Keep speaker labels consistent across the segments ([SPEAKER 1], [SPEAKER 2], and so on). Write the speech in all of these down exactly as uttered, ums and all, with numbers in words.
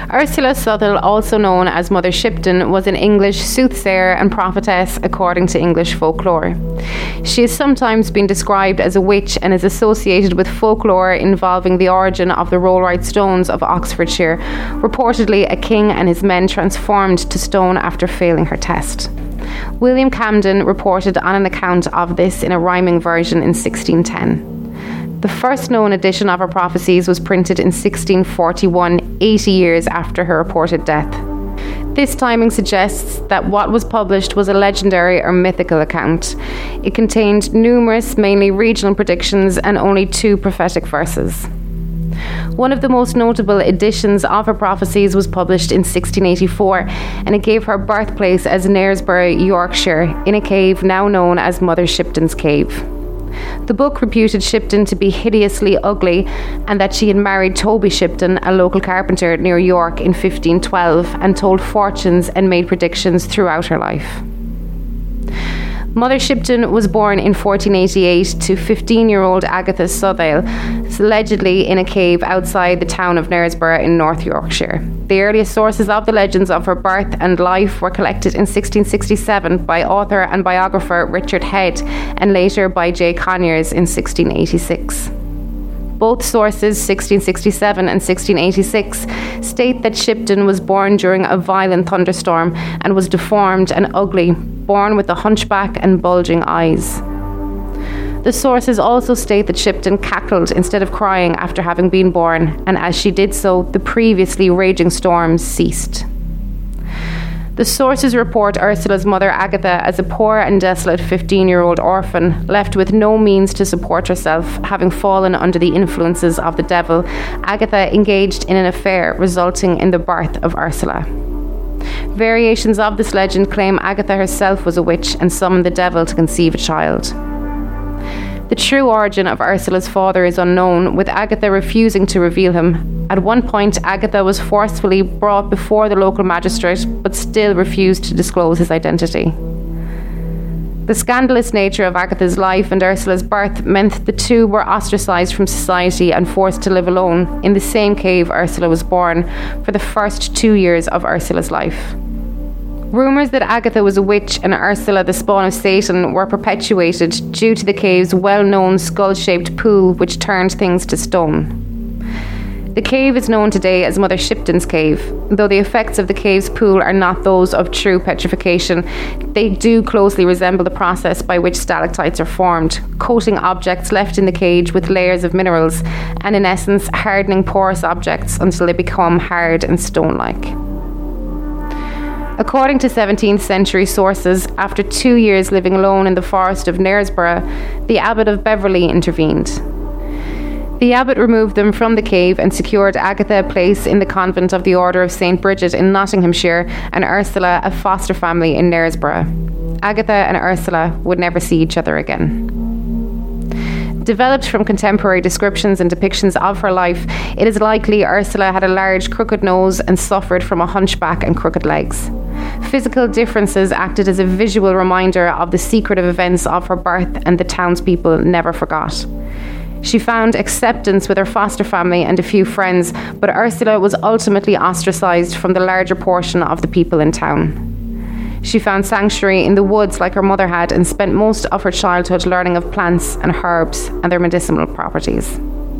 [SPEAKER 1] Ursula Southall, also known as Mother Shipton, was an English soothsayer and prophetess according to English folklore. She has sometimes been described as a witch and is associated with folklore involving the origin of the Rollright stones of Oxfordshire, reportedly a king and his men transformed to stone after failing her test. William Camden reported on an account of this in a rhyming version in sixteen ten. The first known edition of her prophecies was printed in sixteen forty-one, eighty years after her reported death. This timing suggests that what was published was a legendary or mythical account. It contained numerous, mainly regional predictions and only two prophetic verses. One of the most notable editions of her prophecies was published in sixteen eighty-four, and it gave her birthplace as Knaresborough, Yorkshire, in a cave now known as Mother Shipton's Cave. The book reputed Shipton to be hideously ugly and that she had married Toby Shipton, a local carpenter near York, in fifteen twelve and told fortunes and made predictions throughout her life. Mother Shipton was born in fourteen eighty-eight to fifteen-year-old Agatha Southall, allegedly in a cave outside the town of Knaresborough in North Yorkshire. The earliest sources of the legends of her birth and life were collected in sixteen sixty-seven by author and biographer Richard Head and later by J. Conyers in sixteen eighty-six. Both sources, sixteen sixty-seven and sixteen eighty-six, state that Shipton was born during a violent thunderstorm and was deformed and ugly, born with a hunchback and bulging eyes. The sources also state that Shipton cackled instead of crying after having been born, and as she did so, the previously raging storms ceased. The sources report Ursula's mother Agatha as a poor and desolate fifteen-year-old orphan, left with no means to support herself, having fallen under the influences of the devil. Agatha engaged in an affair, resulting in the birth of Ursula. Variations of this legend claim Agatha herself was a witch and summoned the devil to conceive a child. The true origin of Ursula's father is unknown, with Agatha refusing to reveal him. At one point, Agatha was forcefully brought before the local magistrate, but still refused to disclose his identity. The scandalous nature of Agatha's life and Ursula's birth meant the two were ostracised from society and forced to live alone in the same cave Ursula was born for the first two years of Ursula's life. Rumours that Agatha was a witch and Ursula the spawn of Satan were perpetuated due to the cave's well-known skull-shaped pool which turned things to stone. The cave is known today as Mother Shipton's Cave. Though the effects of the cave's pool are not those of true petrification, they do closely resemble the process by which stalactites are formed, coating objects left in the cage with layers of minerals and in essence hardening porous objects until they become hard and stone-like. According to seventeenth century sources, after two years living alone in the forest of Knaresborough, the abbot of Beverley intervened. The abbot removed them from the cave and secured Agatha a place in the convent of the Order of Saint Bridget in Nottinghamshire and Ursula a foster family in Knaresborough. Agatha and Ursula would never see each other again. Developed from contemporary descriptions and depictions of her life, it is likely Ursula had a large crooked nose and suffered from a hunchback and crooked legs. Physical differences acted as a visual reminder of the secretive events of her birth, and the townspeople never forgot. She found acceptance with her foster family and a few friends, but Ursula was ultimately ostracised from the larger portion of the people in town. She found sanctuary in the woods like her mother had and spent most of her childhood learning of plants and herbs and their medicinal properties.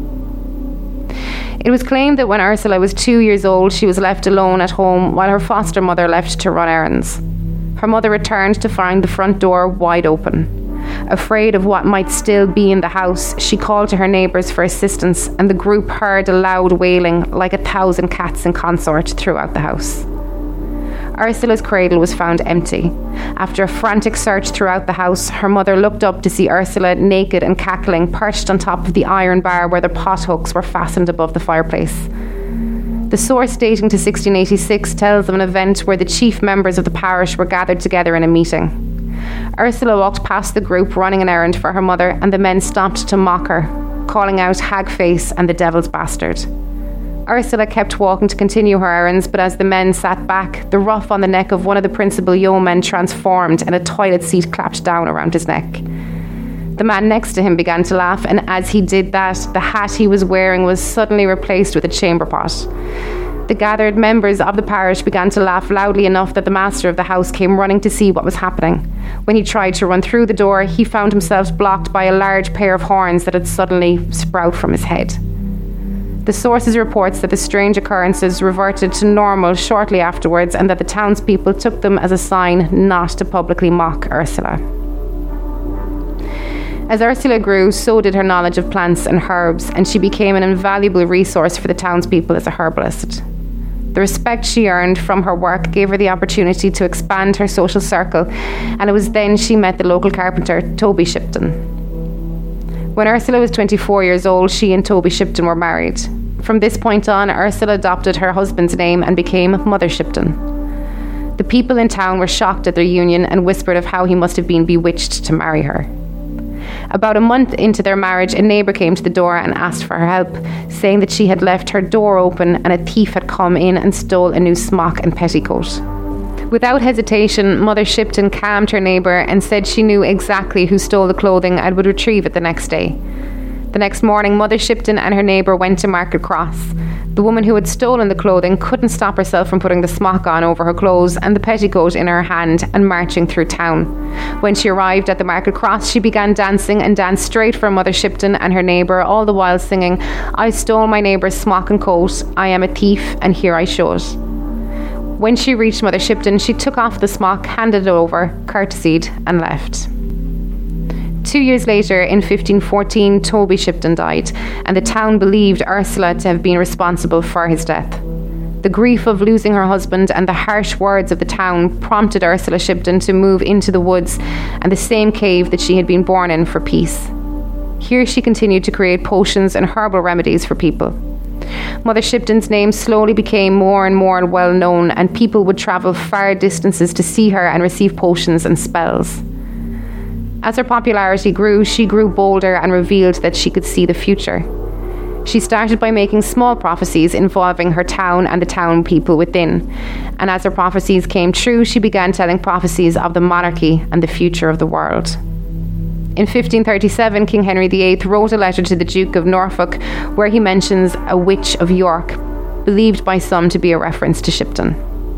[SPEAKER 1] It was claimed that when Ursula was two years old, she was left alone at home while her foster mother left to run errands. Her mother returned to find the front door wide open. Afraid of what might still be in the house, she called to her neighbours for assistance, and the group heard a loud wailing like a thousand cats in consort throughout the house. Ursula's cradle was found empty. After a frantic search throughout the house, her mother looked up to see Ursula naked and cackling, perched on top of the iron bar where the pot hooks were fastened above the fireplace. The source dating to sixteen eighty-six tells of an event where the chief members of the parish were gathered together in a meeting. Ursula walked past the group running an errand for her mother, and the men stopped to mock her, calling out hag face and the devil's bastard. Ursula kept walking to continue her errands, but as the men sat back, the ruff on the neck of one of the principal yeomen transformed and a toilet seat clapped down around his neck. The man next to him began to laugh, and as he did that, the hat he was wearing was suddenly replaced with a chamber pot. The gathered members of the parish began to laugh loudly enough that the master of the house came running to see what was happening. When he tried to run through the door, he found himself blocked by a large pair of horns that had suddenly sprouted from his head. The sources reports that the strange occurrences reverted to normal shortly afterwards, and that the townspeople took them as a sign not to publicly mock Ursula. As Ursula grew, so did her knowledge of plants and herbs, and she became an invaluable resource for the townspeople as a herbalist. The respect she earned from her work gave her the opportunity to expand her social circle, and it was then she met the local carpenter, Toby Shipton. When Ursula was twenty-four years old, she and Toby Shipton were married. From this point on, Ursula adopted her husband's name and became Mother Shipton. The people in town were shocked at their union and whispered of how he must have been bewitched to marry her. About a month into their marriage, a neighbour came to the door and asked for her help, saying that she had left her door open and a thief had come in and stole a new smock and petticoat. Without hesitation, Mother Shipton calmed her neighbour and said she knew exactly who stole the clothing and would retrieve it the next day. The next morning, Mother Shipton and her neighbour went to Market Cross. The woman who had stolen the clothing couldn't stop herself from putting the smock on over her clothes and the petticoat in her hand and marching through town. When she arrived at the Market Cross, she began dancing and danced straight for Mother Shipton and her neighbour, all the while singing, "I stole my neighbour's smock and coat, I am a thief, and here I show it." When she reached Mother Shipton, she took off the smock, handed it over, courtesied, and left. Two years later, in fifteen fourteen, Toby Shipton died, and the town believed Ursula to have been responsible for his death. The grief of losing her husband and the harsh words of the town prompted Ursula Shipton to move into the woods and the same cave that she had been born in for peace. Here she continued to create potions and herbal remedies for people. Mother Shipton's name slowly became more and more well known, and people would travel far distances to see her and receive potions and spells. As her popularity grew, she grew bolder and revealed that she could see the future. She started by making small prophecies involving her town and the town people within. And as her prophecies came true, she began telling prophecies of the monarchy and the future of the world. In fifteen thirty-seven, King Henry the Eighth wrote a letter to the Duke of Norfolk where he mentions a witch of York, believed by some to be a reference to Shipton.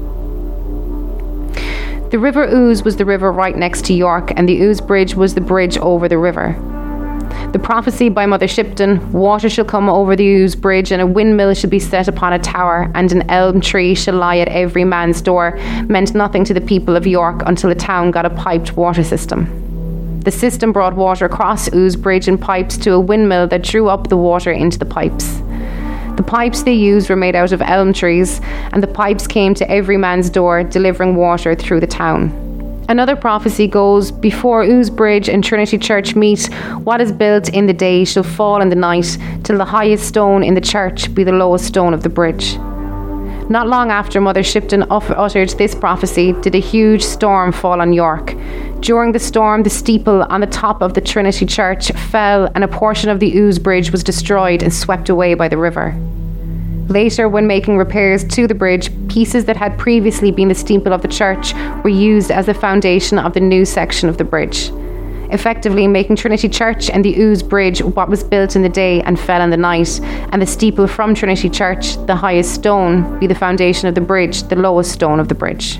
[SPEAKER 1] The River Ouse was the river right next to York, and the Ouse Bridge was the bridge over the river. The prophecy by Mother Shipton, "Water shall come over the Ouse Bridge, and a windmill shall be set upon a tower, and an elm tree shall lie at every man's door," meant nothing to the people of York until the town got a piped water system. The system brought water across Ouse Bridge in pipes to a windmill that drew up the water into the pipes. The pipes they used were made out of elm trees, and the pipes came to every man's door, delivering water through the town. Another prophecy goes, "Before Ouse Bridge and Trinity Church meet, what is built in the day shall fall in the night, till the highest stone in the church be the lowest stone of the bridge." Not long after Mother Shipton uttered this prophecy did a huge storm fall on York. During the storm, the steeple on the top of the Trinity Church fell, and a portion of the Ouse Bridge was destroyed and swept away by the river. Later, when making repairs to the bridge, pieces that had previously been the steeple of the church were used as the foundation of the new section of the bridge, effectively making Trinity Church and the Ouse Bridge what was built in the day and fell in the night, and the steeple from Trinity Church, the highest stone, be the foundation of the bridge, the lowest stone of the bridge.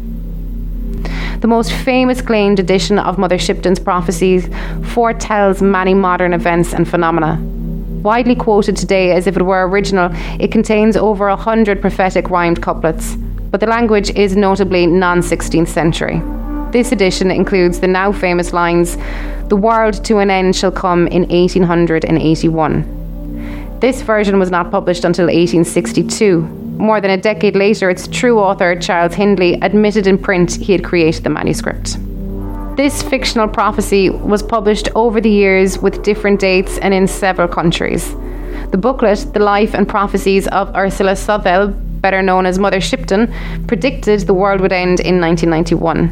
[SPEAKER 1] The most famous claimed edition of Mother Shipton's prophecies foretells many modern events and phenomena. Widely quoted today as if it were original, it contains over a hundred prophetic rhymed couplets, but the language is notably non-sixteenth century. This edition includes the now famous lines, "The world to an end shall come in eighteen eighty-one. This version was not published until eighteen sixty-two. More than a decade later, its true author, Charles Hindley, admitted in print he had created the manuscript. This fictional prophecy was published over the years with different dates and in several countries. The booklet, The Life and Prophecies of Ursula Southwell, better known as Mother Shipton, predicted the world would end in nineteen ninety-one.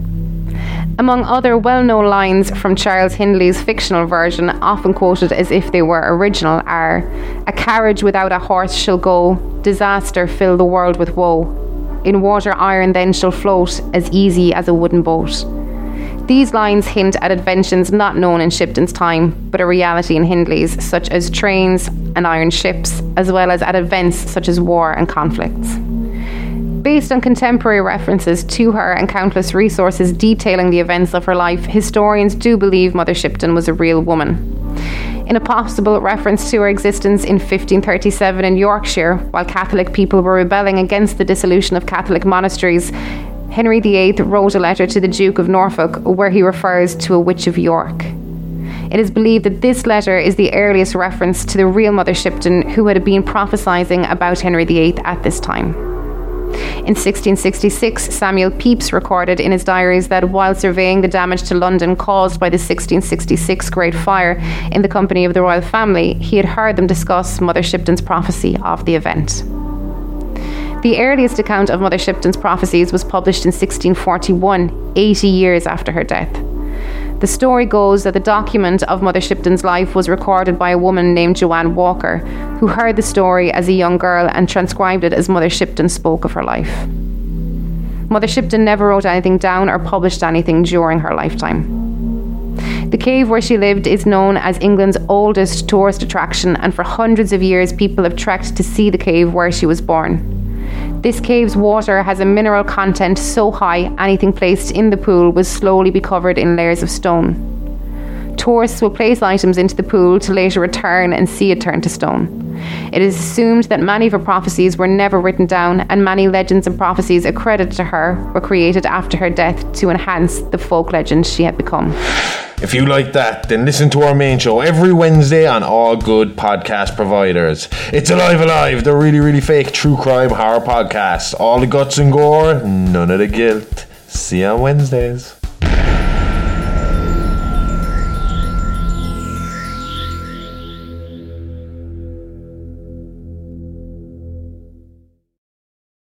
[SPEAKER 1] Among other well-known lines from Charles Hindley's fictional version, often quoted as if they were original, are, "A carriage without a horse shall go, disaster fill the world with woe. In water iron then shall float, as easy as a wooden boat. These lines hint at inventions not known in Shipton's time, but a reality in Hindley's, such as trains and iron ships, as well as at events such as war and conflicts. Based on contemporary references to her and countless resources detailing the events of her life, historians do believe Mother Shipton was a real woman. In a possible reference to her existence in fifteen thirty-seven in Yorkshire, while Catholic people were rebelling against the dissolution of Catholic monasteries, Henry the Eighth wrote a letter to the Duke of Norfolk where he refers to a witch of York. It is believed that this letter is the earliest reference to the real Mother Shipton, who had been prophesying about Henry the Eighth at this time. In sixteen sixty-six, Samuel Pepys recorded in his diaries that while surveying the damage to London caused by the sixteen sixty-six Great Fire in the company of the royal family, he had heard them discuss Mother Shipton's prophecy of the event. The earliest account of Mother Shipton's prophecies was published in sixteen forty-one, eighty years after her death. The story goes that the document of Mother Shipton's life was recorded by a woman named Joanne Walker, who heard the story as a young girl and transcribed it as Mother Shipton spoke of her life. Mother Shipton never wrote anything down or published anything during her lifetime. The cave where she lived is known as England's oldest tourist attraction, and for hundreds of years people have trekked to see the cave where she was born. This cave's water has a mineral content so high anything placed in the pool will slowly be covered in layers of stone. Tourists will place items into the pool to later return and see it turn to stone. It is assumed that many of her prophecies were never written down, and many legends and prophecies accredited to her were created after her death to enhance the folk legend she had become.
[SPEAKER 2] If you like that, then listen to our main show every Wednesday on all good podcast providers. It's Alive Alive, the really, really fake true crime horror podcast. All the guts and gore, none of the guilt. See you on Wednesdays.